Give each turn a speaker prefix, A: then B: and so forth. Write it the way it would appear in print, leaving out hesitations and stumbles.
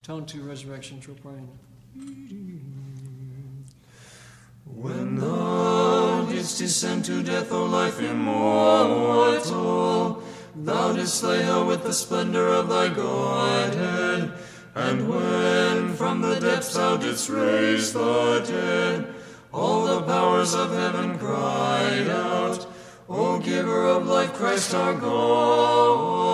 A: Tone 2, Resurrection, Troparion.
B: When thou didst descend to death, O life immortal, thou didst slay hell with the splendor of thy Godhead. And when from the depths thou didst raise the dead, all the powers of heaven cried out, O giver of life, Christ our God.